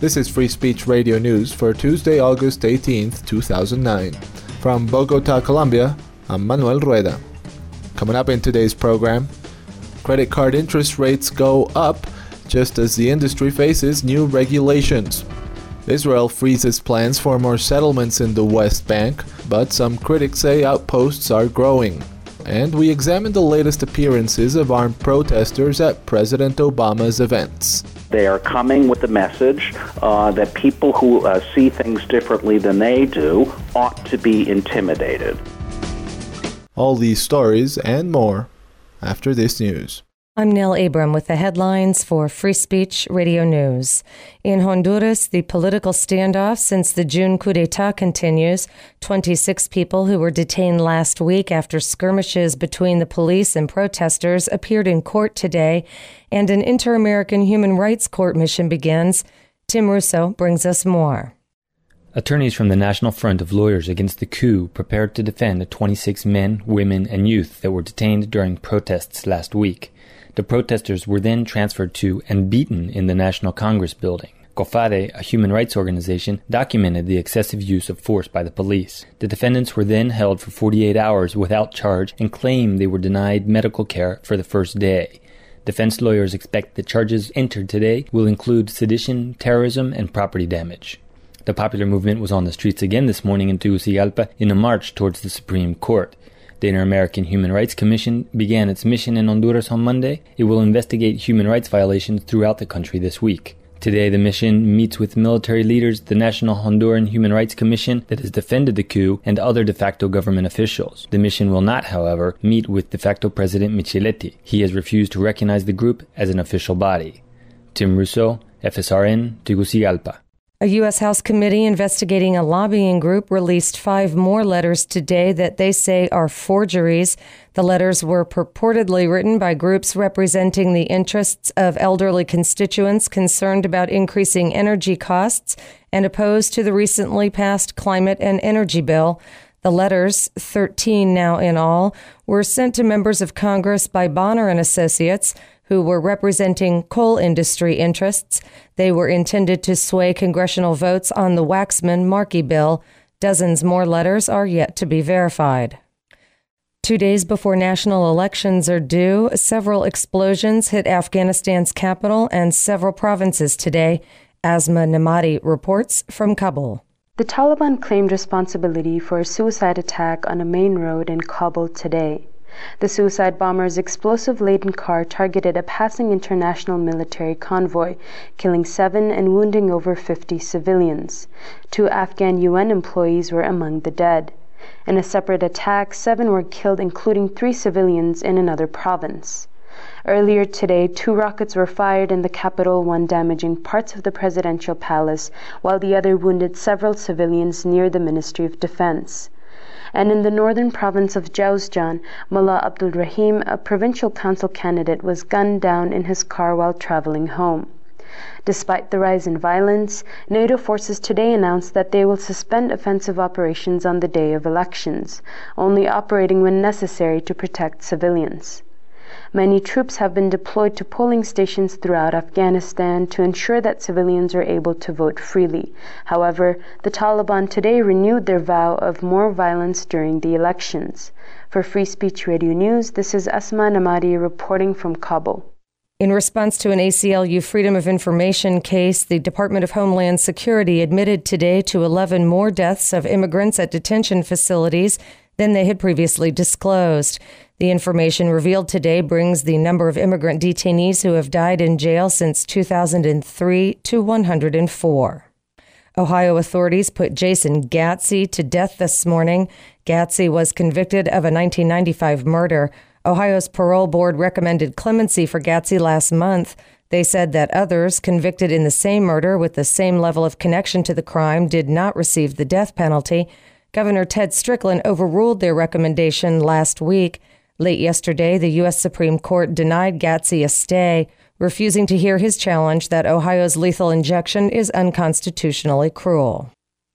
This is Free Speech Radio News for Tuesday, August 18th, 2009. From Bogota, Colombia, I'm Manuel Rueda. Coming up in today's program, credit card interest rates go up just as the industry faces new regulations. Israel freezes plans for more settlements in the West Bank, but some critics say outposts are growing. And we examine the latest appearances of armed protesters at President Obama's events. They are coming with the message that people who see things differently than they do ought to be intimidated. All these stories and more after this news. I'm Nell Abram with the headlines for Free Speech Radio News. In Honduras, the political standoff since the June coup d'etat continues. 26 people who were detained last week after skirmishes between the police and protesters appeared in court today, and an Inter-American Human Rights Court mission begins. Tim Russo brings us more. Attorneys from the National Front of Lawyers Against the Coup prepared to defend the 26 men, women, and youth that were detained during protests last week. The protesters were then transferred to and beaten in the National Congress building. COFADE, a human rights organization, documented the excessive use of force by the police. The defendants were then held for 48 hours without charge and claimed they were denied medical care for the first day. Defense lawyers expect the charges entered today will include sedition, terrorism, and property damage. The popular movement was on the streets again this morning in Tegucigalpa in a march towards the Supreme Court. The Inter-American Human Rights Commission began its mission in Honduras on Monday. It will investigate human rights violations throughout the country this week. Today, the mission meets with military leaders, the National Honduran Human Rights Commission that has defended the coup, and other de facto government officials. The mission will not, however, meet with de facto President Micheletti. He has refused to recognize the group as an official body. Tim Russo, FSRN, Tegucigalpa. A U.S. House committee investigating a lobbying group released 5 more letters today that they say are forgeries. The letters were purportedly written by groups representing the interests of elderly constituents concerned about increasing energy costs and opposed to the recently passed climate and energy bill. The letters, 13 now in all, were sent to members of Congress by Bonner and Associates, who were representing coal industry interests. They were intended to sway congressional votes on the Waxman-Markey bill. Dozens more letters are yet to be verified. 2 days before national elections are due, several explosions hit Afghanistan's capital and several provinces today. Asma Namadi reports from Kabul. The Taliban claimed responsibility for a suicide attack on a main road in Kabul today. The suicide bomber's explosive-laden car targeted a passing international military convoy, killing 7 and wounding over 50 civilians. 2 Afghan UN employees were among the dead. In a separate attack, 7 were killed, including 3 civilians in another province. Earlier today, 2 rockets were fired in the capital, one damaging parts of the presidential palace, while the other wounded several civilians near the Ministry of Defense. And in the northern province of Jowzjan, Mullah Abdul Rahim, a provincial council candidate, was gunned down in his car while traveling home. Despite the rise in violence, NATO forces today announced that they will suspend offensive operations on the day of elections, only operating when necessary to protect civilians. Many troops have been deployed to polling stations throughout Afghanistan to ensure that civilians are able to vote freely. However, the Taliban today renewed their vow of more violence during the elections. For Free Speech Radio News, this is Asma Namadi reporting from Kabul. In response to an ACLU Freedom of Information case, the Department of Homeland Security admitted today to 11 more deaths of immigrants at detention facilities than they had previously disclosed. The information revealed today brings the number of immigrant detainees who have died in jail since 2003 to 104. Ohio authorities put Jason Gatsey to death this morning. Gatsey was convicted of a 1995 murder. Ohio's parole board recommended clemency for Gatsey last month. They said that others convicted in the same murder with the same level of connection to the crime did not receive the death penalty. Governor Ted Strickland overruled their recommendation last week. Late yesterday, the U.S. Supreme Court denied Gatsey a stay, refusing to hear his challenge that Ohio's lethal injection is unconstitutionally cruel.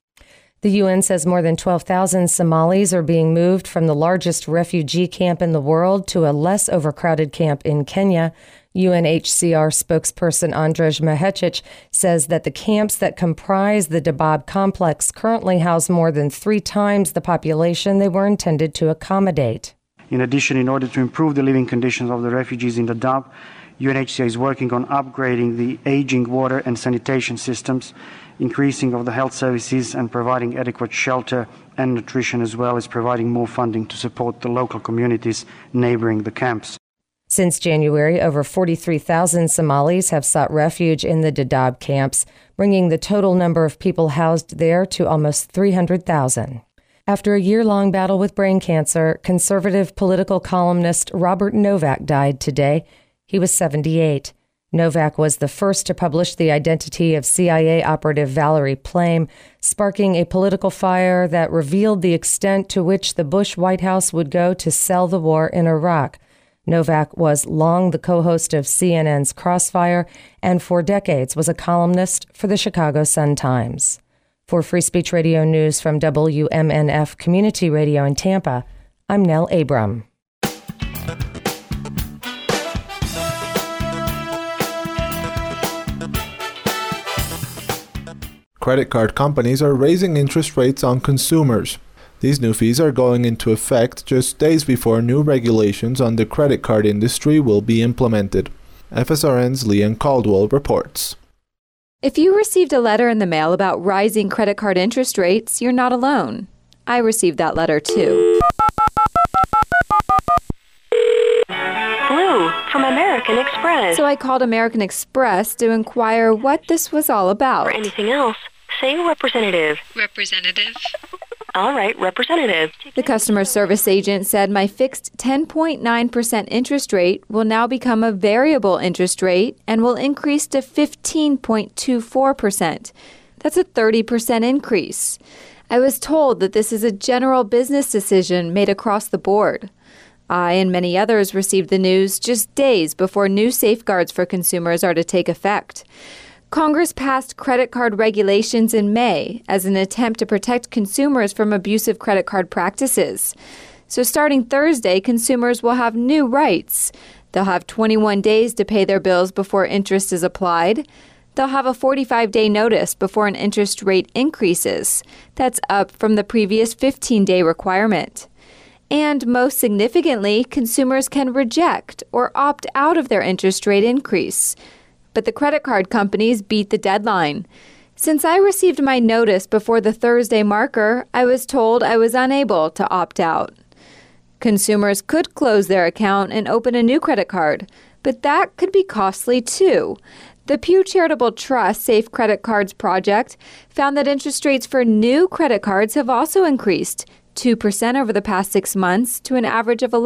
The UN says more than 12,000 Somalis are being moved from the largest refugee camp in the world to a less overcrowded camp in Kenya. UNHCR spokesperson Andrej Mahecic says that the camps that comprise the Dadaab complex currently house more than 3 times the population they were intended to accommodate. In addition, in order to improve the living conditions of the refugees in Dadaab, UNHCR is working on upgrading the aging water and sanitation systems, increasing of the health services and providing adequate shelter and nutrition, as well as providing more funding to support the local communities neighboring the camps. Since January, over 43,000 Somalis have sought refuge in the Dadaab camps, bringing the total number of people housed there to almost 300,000. After a year-long battle with brain cancer, conservative political columnist Robert Novak died today. He was 78. Novak was the first to publish the identity of CIA operative Valerie Plame, sparking a political fire that revealed the extent to which the Bush White House would go to sell the war in Iraq. Novak was long the co-host of CNN's Crossfire and for decades was a columnist for the Chicago Sun-Times. For Free Speech Radio News from WMNF Community Radio in Tampa, I'm Nell Abram. Credit card companies are raising interest rates on consumers. These new fees are going into effect just days before new regulations on the credit card industry will be implemented. FSRN's Leanne Caldwell reports. If you received a letter in the mail about rising credit card interest rates, you're not alone. I received that letter too. Blue from American Express. So I called American Express to inquire what this was all about. For anything else, say representative. Representative. All right, representative. The customer service agent said my fixed 10.9% interest rate will now become a variable interest rate and will increase to 15.24%. That's a 30% increase. I was told that this is a general business decision made across the board. I and many others received the news just days before new safeguards for consumers are to take effect. Congress passed credit card regulations in May as an attempt to protect consumers from abusive credit card practices. So starting Thursday, consumers will have new rights. They'll have 21 days to pay their bills before interest is applied. They'll have a 45-day notice before an interest rate increases. That's up from the previous 15-day requirement. And most significantly, consumers can reject or opt out of their interest rate increase. But the credit card companies beat the deadline. Since I received my notice before the Thursday marker, I was told I was unable to opt out. Consumers could close their account and open a new credit card, but that could be costly too. The Pew Charitable Trust Safe Credit Cards Project found that interest rates for new credit cards have also increased 2% over the past 6 months to an average of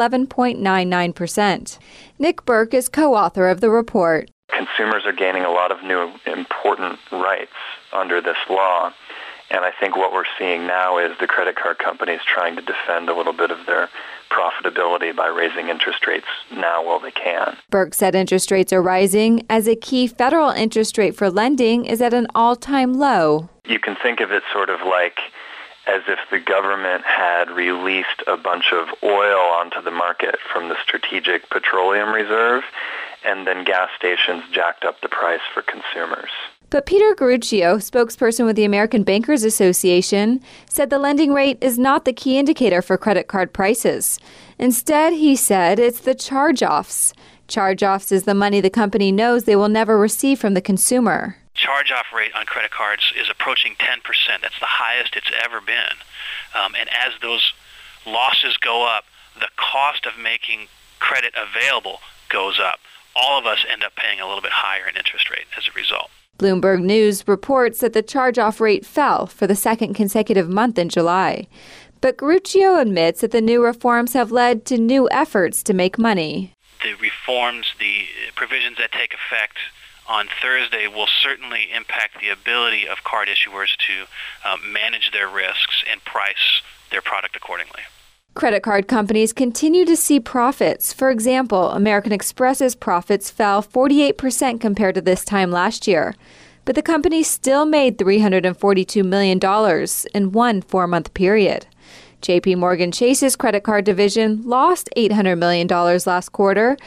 11.99%. Nick Burke is co-author of the report. Consumers are gaining a lot of new important rights under this law, and I think what we're seeing now is the credit card companies trying to defend a little bit of their profitability by raising interest rates now while they can. Burke said interest rates are rising as a key federal interest rate for lending is at an all-time low. You can think of it sort of like as if the government had released a bunch of oil onto the market from the Strategic Petroleum Reserve, and then gas stations jacked up the price for consumers. But Peter Garruccio, spokesperson with the American Bankers Association, said the lending rate is not the key indicator for credit card prices. Instead, he said it's the charge-offs. Charge-offs is the money the company knows they will never receive from the consumer. Charge-off rate on credit cards is approaching 10%. That's the highest it's ever been. And as those losses go up, the cost of making credit available goes up. All of us end up paying a little bit higher in interest rate as a result. Bloomberg News reports that the charge-off rate fell for the second consecutive month in July. But Garruccio admits that the new reforms have led to new efforts to make money. The reforms, the provisions that take effect on Thursday will certainly impact the ability of card issuers to manage their risks and price their product accordingly. Credit card companies continue to see profits. For example, American Express's profits fell 48% compared to this time last year. But the company still made $342 million in one 4-month period. JP Morgan Chase's credit card division lost $800 million last quarter,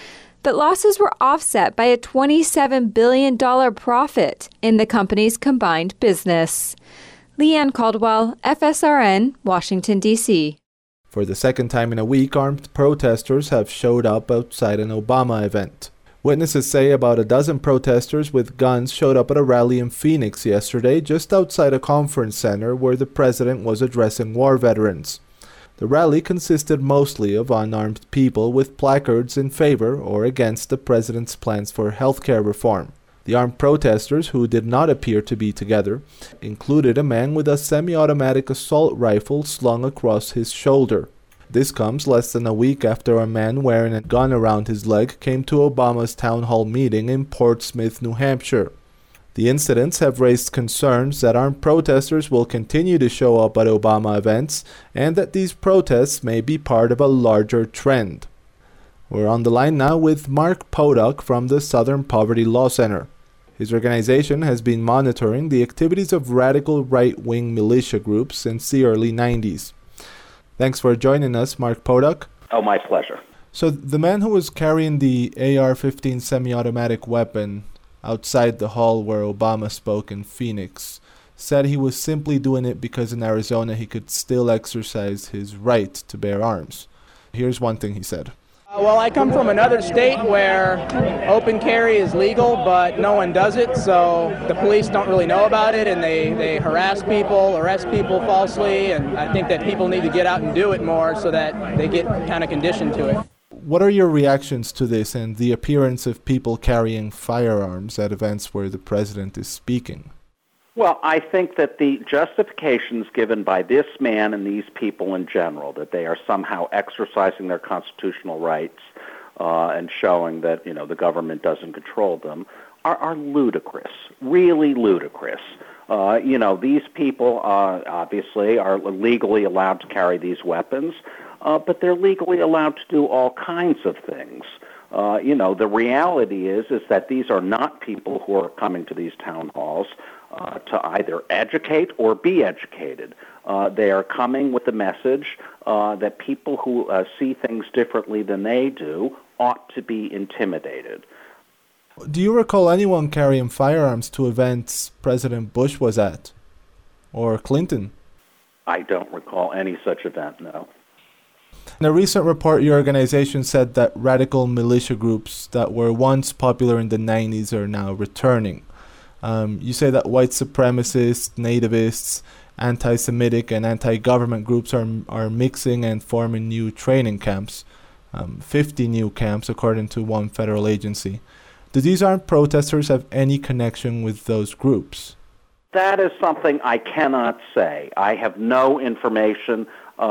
But losses were offset by a $27 billion profit in the company's combined business. Leanne Caldwell, FSRN, Washington, D.C. For the second time in a week, armed protesters have showed up outside an Obama event. Witnesses say about a dozen protesters with guns showed up at a rally in Phoenix yesterday, just outside a conference center where the president was addressing war veterans. The rally consisted mostly of unarmed people with placards in favor or against the president's plans for healthcare reform. The armed protesters, who did not appear to be together, included a man with a semi-automatic assault rifle slung across his shoulder. This comes less than a week after a man wearing a gun around his leg came to Obama's town hall meeting in Portsmouth, New Hampshire. The incidents have raised concerns that armed protesters will continue to show up at Obama events and that these protests may be part of a larger trend. We're on the line now with Mark Potok from the Southern Poverty Law Center. His organization has been monitoring the activities of radical right-wing militia groups since the early 90s. Thanks for joining us, Mark Potok. Oh, my pleasure. So the man who was carrying the AR-15 semi-automatic weapon outside the hall where Obama spoke in Phoenix said he was simply doing it because in Arizona he could still exercise his right to bear arms. Here's one thing he said. Well, I come from another state where open carry is legal, but no one does it, so the police don't really know about it, and they harass people, arrest people falsely, and I think that people need to get out and do it more so that they get kind of conditioned to it. What are your reactions to this and the appearance of people carrying firearms at events where the president is speaking? Well, I think that the justifications given by this man and these people in general, that they are somehow exercising their constitutional rights and showing that, the government doesn't control them, are ludicrous, really ludicrous. These people obviously are legally allowed to carry these weapons, but they're legally allowed to do all kinds of things. The reality is that these are not people who are coming to these town halls to either educate or be educated. They are coming with the message that people who see things differently than they do ought to be intimidated. Do you recall anyone carrying firearms to events President Bush was at? Or Clinton? I don't recall any such event, no. In a recent report, your organization said that radical militia groups that were once popular in the 90s are now returning. You say that white supremacists, nativists, anti-Semitic and anti-government groups are mixing and forming new training camps, 50 new camps according to one federal agency. Do these armed protesters have any connection with those groups? That is something I cannot say. I have no information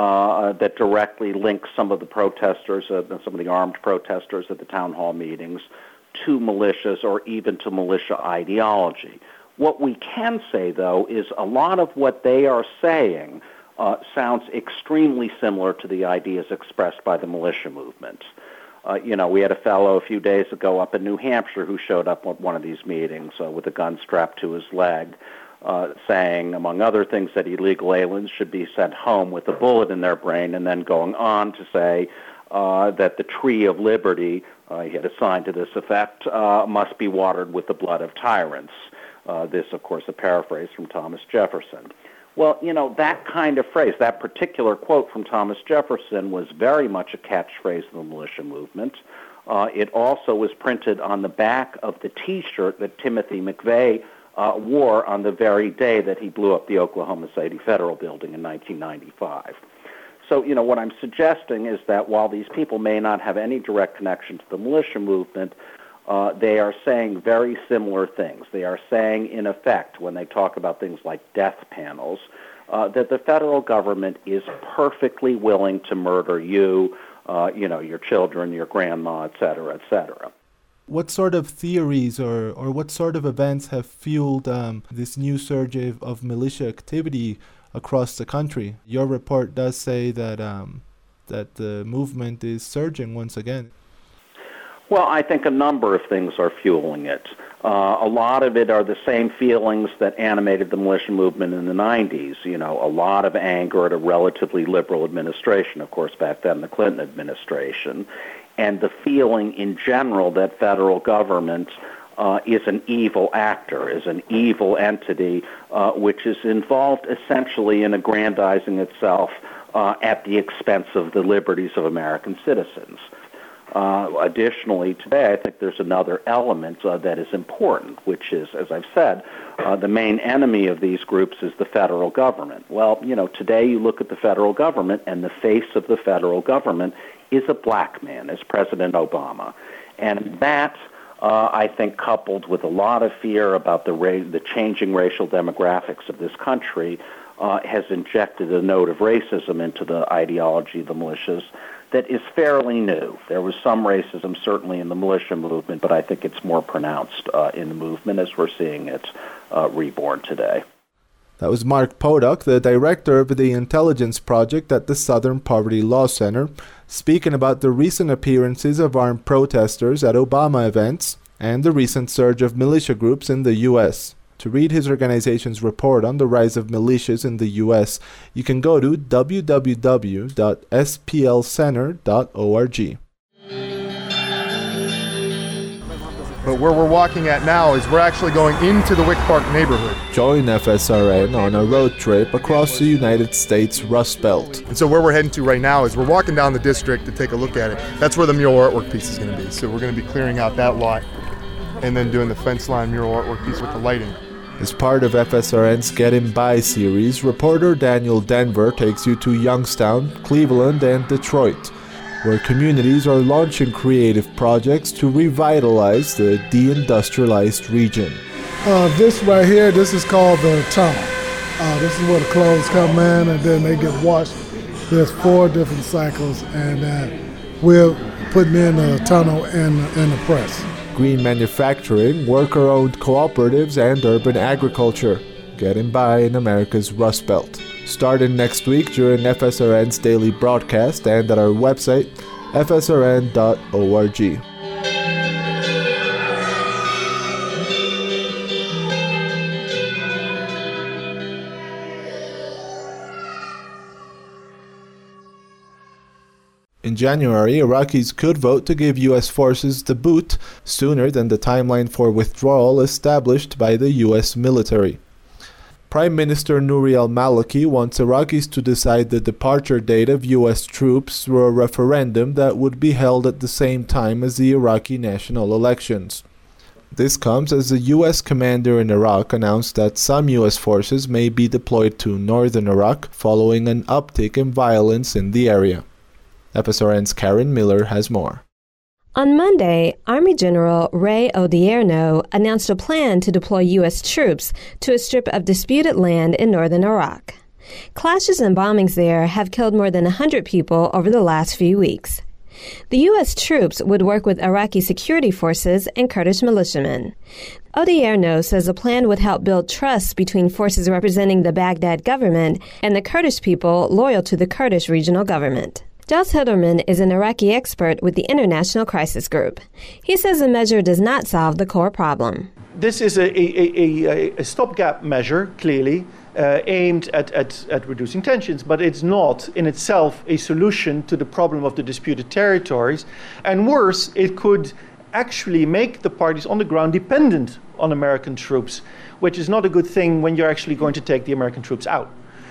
that directly links some of the protesters, some of the armed protesters at the town hall meetings, to militias or even to militia ideology. What we can say, though, is a lot of what they are saying sounds extremely similar to the ideas expressed by the militia movement. We had a fellow a few days ago up in New Hampshire who showed up at one of these meetings with a gun strapped to his leg, saying, among other things, that illegal aliens should be sent home with a bullet in their brain, and then going on to say that the tree of liberty, he had a sign to this effect, must be watered with the blood of tyrants. This, of course, a paraphrase from Thomas Jefferson. Well, that kind of phrase, that particular quote from Thomas Jefferson was very much a catchphrase of the militia movement. It also was printed on the back of the T-shirt that Timothy McVeigh wore on the very day that he blew up the Oklahoma City Federal Building in 1995. So, what I'm suggesting is that while these people may not have any direct connection to the militia movement, they are saying very similar things. They are saying, in effect, when they talk about things like death panels, that the federal government is perfectly willing to murder you, your children, your grandma, et cetera, et cetera. What sort of theories or what sort of events have fueled this new surge of militia activity across the country? Your report does say that that the movement is surging once again. Well, I think a number of things are fueling it. A lot of it are the same feelings that animated the militia movement in the 90s. A lot of anger at a relatively liberal administration, of course, back then the Clinton administration. and the feeling in general that federal government is an evil actor, is an evil entity, which is involved essentially in aggrandizing itself at the expense of the liberties of American citizens. Additionally, today, I think there's another element that is important, which is, as I've said, the main enemy of these groups is the federal government. Well, today you look at the federal government, and the face of the federal government is a black man, is President Obama. And that, I think, coupled with a lot of fear about the changing racial demographics of this country, has injected a note of racism into the ideology of the militias that is fairly new. There was some racism certainly in the militia movement, but I think it's more pronounced in the movement as we're seeing it reborn today. That was Mark Potok, the director of the Intelligence Project at the Southern Poverty Law Center, speaking about the recent appearances of armed protesters at Obama events and the recent surge of militia groups in the U.S. To read his organization's report on the rise of militias in the U.S., you can go to www.splcenter.org. But where we're walking at now is we're actually going into the Wick Park neighborhood. Join FSRN on a road trip across the United States Rust Belt. And so where we're heading to right now is we're walking down the district to take a look at it. That's where the mural artwork piece is going to be. So we're going to be clearing out that lot and then doing the fence line mural artwork piece with the lighting. As part of FSRN's Getting By series, reporter Daniel Denver takes you to Youngstown, Cleveland, and Detroit, where communities are launching creative projects to revitalize the deindustrialized region. This right here, this is called the tunnel. This is where the clothes come in and then they get washed. There's 4 different cycles, and we're putting in a tunnel in the press. Green manufacturing, worker-owned cooperatives, and urban agriculture. Getting by in America's Rust Belt. Starting next week during FSRN's daily broadcast and at our website, fsrn.org. In January, Iraqis could vote to give U.S. forces the boot sooner than the timeline for withdrawal established by the U.S. military. Prime Minister Nouri al-Maliki wants Iraqis to decide the departure date of U.S. troops through a referendum that would be held at the same time as the Iraqi national elections. This comes as the U.S. commander in Iraq announced that some U.S. forces may be deployed to northern Iraq following an uptick in violence in the area. FSRN's Karen Miller has more. On Monday, Army General Ray Odierno announced a plan to deploy U.S. troops to a strip of disputed land in northern Iraq. Clashes and bombings there have killed more than 100 people over the last few weeks. The U.S. troops would work with Iraqi security forces and Kurdish militiamen. Odierno says the plan would help build trust between forces representing the Baghdad government and the Kurdish people loyal to the Kurdish regional government. Jos Hilderman is an Iraqi expert with the International Crisis Group. He says the measure does not solve the core problem. This is a stopgap measure, clearly, aimed at reducing tensions, but it's not in itself a solution to the problem of the disputed territories. And worse, it could actually make the parties on the ground dependent on American troops, which is not a good thing when you're actually going to take the American troops out.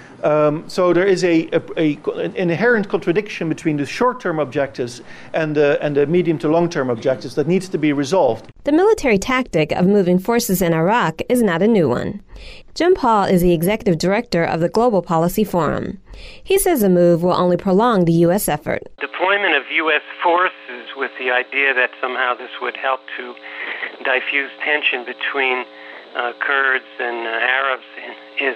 So there is an inherent contradiction between the short-term objectives and the medium to long-term objectives that needs to be resolved. The military tactic of moving forces in Iraq is not a new one. Jim Paul is the executive director of the Global Policy Forum. He says the move will only prolong the U.S. effort. Deployment of U.S. forces with the idea that somehow this would help to diffuse tension between Kurds and Arabs is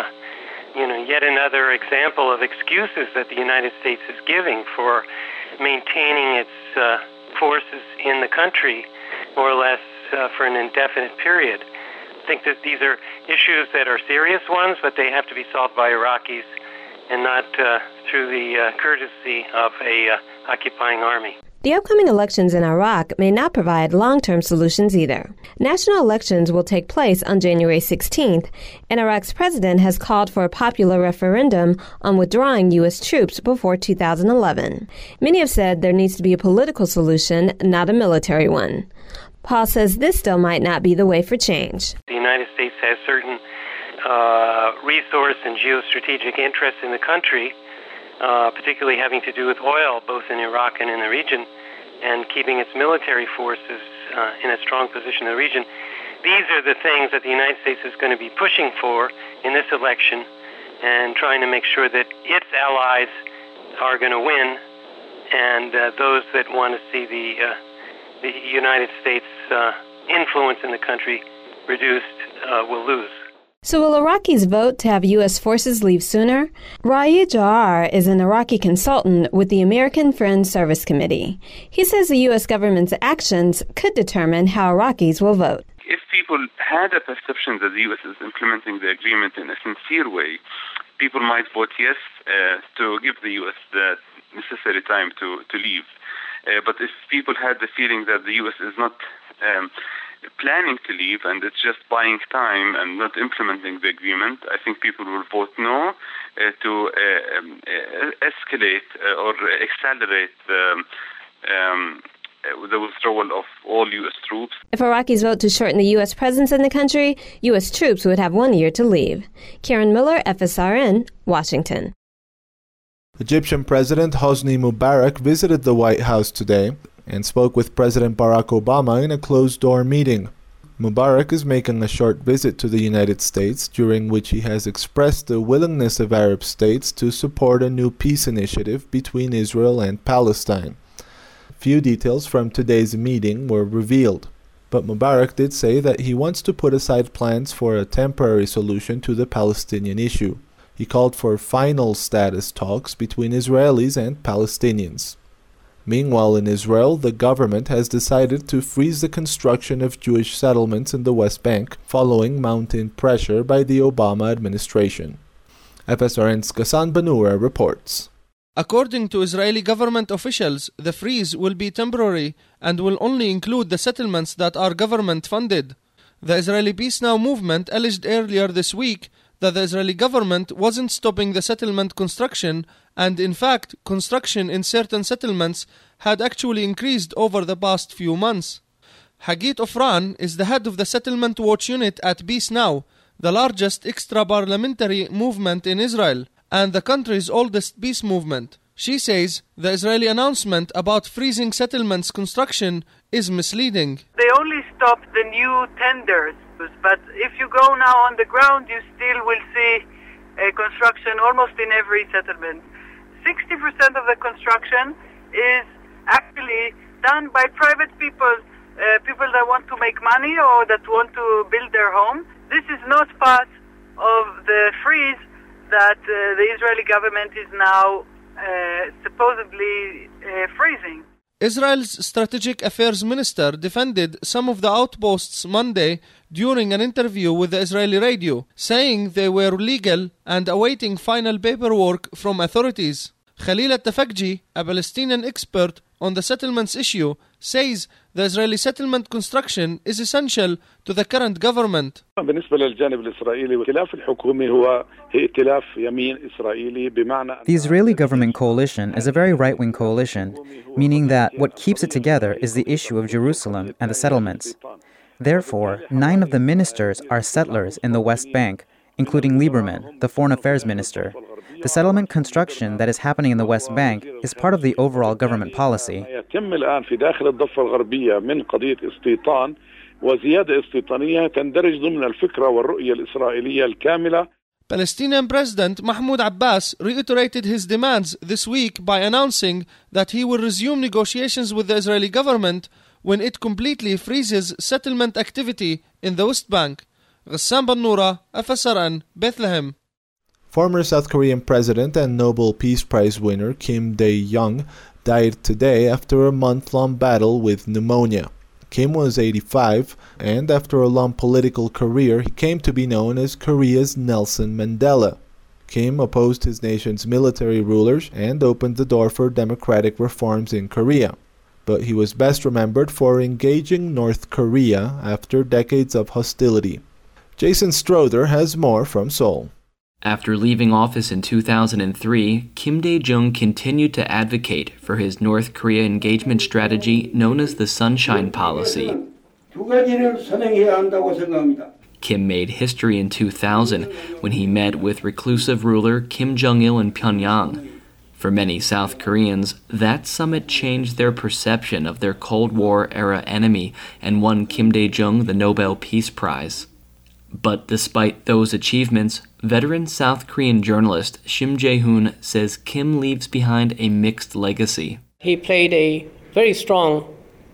yet another example of excuses that the United States is giving for maintaining its forces in the country, more or less for an indefinite period. I think that these are issues that are serious ones, but they have to be solved by Iraqis and not through the courtesy of a occupying army. The upcoming elections in Iraq may not provide long-term solutions either. National elections will take place on January 16th, and Iraq's president has called for a popular referendum on withdrawing U.S. troops before 2011. Many have said there needs to be a political solution, not a military one. Paul says this still might not be the way for change. The United States has certain resource and geostrategic interests in the country, particularly having to do with oil, both in Iraq and in the region, and keeping its military forces in a strong position in the region. These are the things that the United States is going to be pushing for in this election and trying to make sure that its allies are going to win, and those that want to see the United States' influence in the country reduced will lose. So will Iraqis vote to have U.S. forces leave sooner? Raed Jawar is an Iraqi consultant with the American Friends Service Committee. He says the U.S. government's actions could determine how Iraqis will vote. If people had a perception that the U.S. is implementing the agreement in a sincere way, people might vote yes to give the U.S. the necessary time to leave. But if people had the feeling that the U.S. is not planning to leave and it's just buying time and not implementing the agreement, I think people will vote no to escalate or accelerate the withdrawal of all U.S. troops. If Iraqis vote to shorten the U.S. presence in the country, U.S. troops would have 1 year to leave. Karen Miller, FSRN, Washington. Egyptian President Hosni Mubarak visited the White House today and spoke with President Barack Obama in a closed-door meeting. Mubarak is making a short visit to the United States, during which he has expressed the willingness of Arab states to support a new peace initiative between Israel and Palestine. Few details from today's meeting were revealed, but Mubarak did say that he wants to put aside plans for a temporary solution to the Palestinian issue. He called for final status talks between Israelis and Palestinians. Meanwhile, in Israel, the government has decided to freeze the construction of Jewish settlements in the West Bank following mounting pressure by the Obama administration. FSRN's Ghassan Banura reports. According to Israeli government officials, the freeze will be temporary and will only include the settlements that are government-funded. The Israeli Peace Now movement alleged earlier this week that the Israeli government wasn't stopping the settlement construction, and in fact, construction in certain settlements had actually increased over the past few months. Hagit Ofran is the head of the Settlement Watch Unit at Peace Now, the largest extra-parliamentary movement in Israel, and the country's oldest peace movement. She says the Israeli announcement about freezing settlements construction is misleading. They only stopped the new tenders, but if you go now on the ground, you still will see construction almost in every settlement. 60% of the construction is actually done by private people, people that want to make money or that want to build their home. This is not part of the freeze that the Israeli government is now supposedly freezing. Israel's Strategic Affairs Minister defended some of the outposts Monday during an interview with the Israeli radio, saying they were legal and awaiting final paperwork from authorities. Khalil Al-Tafakji, a Palestinian expert on the settlements issue, says the Israeli settlement construction is essential to the current government. The Israeli government coalition is a very right-wing coalition, meaning that what keeps it together is the issue of Jerusalem and the settlements. Therefore, 9 of the ministers are settlers in the West Bank, including Lieberman, the foreign affairs minister. The settlement construction that is happening in the West Bank is part of the overall government policy. Palestinian President Mahmoud Abbas reiterated his demands this week by announcing that he will resume negotiations with the Israeli government when it completely freezes settlement activity in the West Bank. Ghassan Banura, FSRN, Bethlehem. Former South Korean President and Nobel Peace Prize winner Kim Dae-jung died today after a month-long battle with pneumonia. Kim was 85, and after a long political career, he came to be known as Korea's Nelson Mandela. Kim opposed his nation's military rulers and opened the door for democratic reforms in Korea. but he was best remembered for engaging North Korea after decades of hostility. Jason Strother has more from Seoul. After leaving office in 2003, Kim Dae-jung continued to advocate for his North Korea engagement strategy known as the Sunshine Policy. Kim made history in 2000 when he met with reclusive ruler Kim Jong-il in Pyongyang. For many South Koreans, that summit changed their perception of their Cold War-era enemy and won Kim Dae-jung the Nobel Peace Prize. But despite those achievements, veteran South Korean journalist Shim Jae-hoon says Kim leaves behind a mixed legacy. He played a very strong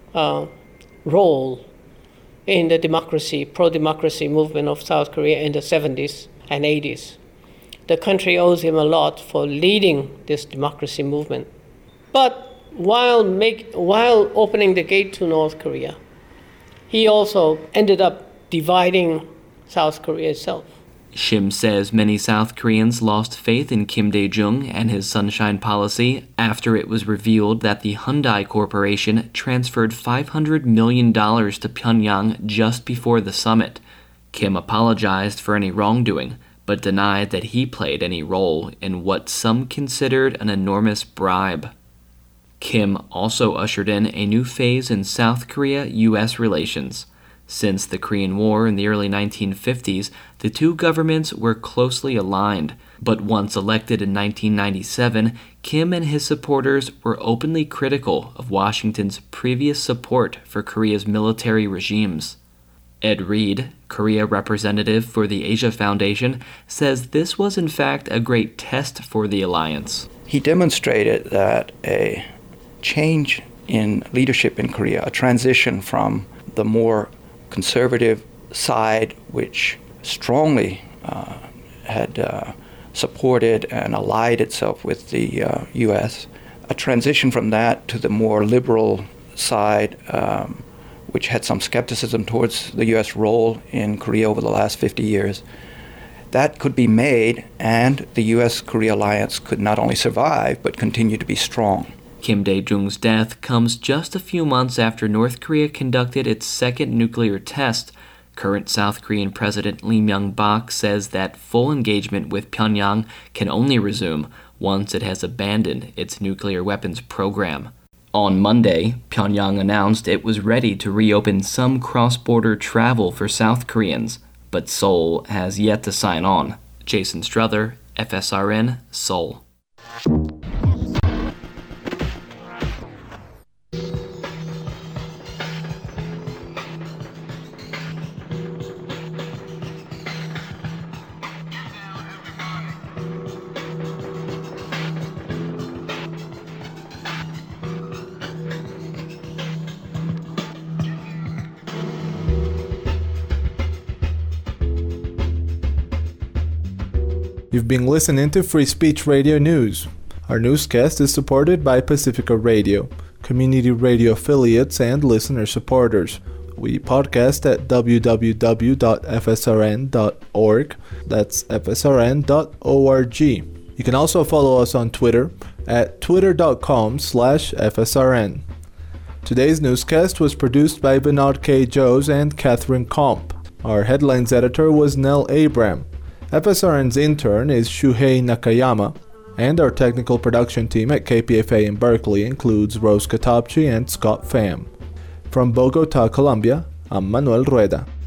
role in the pro-democracy movement of South Korea in the 70s and 80s. The country owes him a lot for leading this democracy movement. But while opening the gate to North Korea, he also ended up dividing South Korea itself. Shim says many South Koreans lost faith in Kim Dae-jung and his Sunshine Policy after it was revealed that the Hyundai Corporation transferred $500 million to Pyongyang just before the summit. Kim apologized for any wrongdoing, but denied that he played any role in what some considered an enormous bribe. Kim also ushered in a new phase in South Korea-U.S. relations. Since the Korean War in the early 1950s, the two governments were closely aligned, but once elected in 1997, Kim and his supporters were openly critical of Washington's previous support for Korea's military regimes. Ed Reed, Korea representative for the Asia Foundation, says this was in fact a great test for the alliance. He demonstrated that a change in leadership in Korea, a transition from the more conservative side, which strongly had supported and allied itself with the U.S., a transition from that to the more liberal side, which had some skepticism towards the U.S. role in Korea over the last 50 years. That could be made, and the U.S.-Korea alliance could not only survive, but continue to be strong. Kim Dae-jung's death comes just a few months after North Korea conducted its second nuclear test. Current South Korean President Lee Myung-bak says that full engagement with Pyongyang can only resume once it has abandoned its nuclear weapons program. On Monday, Pyongyang announced it was ready to reopen some cross-border travel for South Koreans, but Seoul has yet to sign on. Jason Strother, FSRN, Seoul. You've been listening to Free Speech Radio News. Our newscast is supported by Pacifica Radio, community radio affiliates and listener supporters. We podcast at www.fsrn.org. That's fsrn.org. You can also follow us on Twitter at twitter.com/FSRN. Today's newscast was produced by Bernard K. Joes and Catherine Komp. Our headlines editor was Nell Abram. FSRN's intern is Shuhei Nakayama, and our technical production team at KPFA in Berkeley includes Rose Katopchi and Scott Pham. From Bogota, Colombia, I'm Manuel Rueda.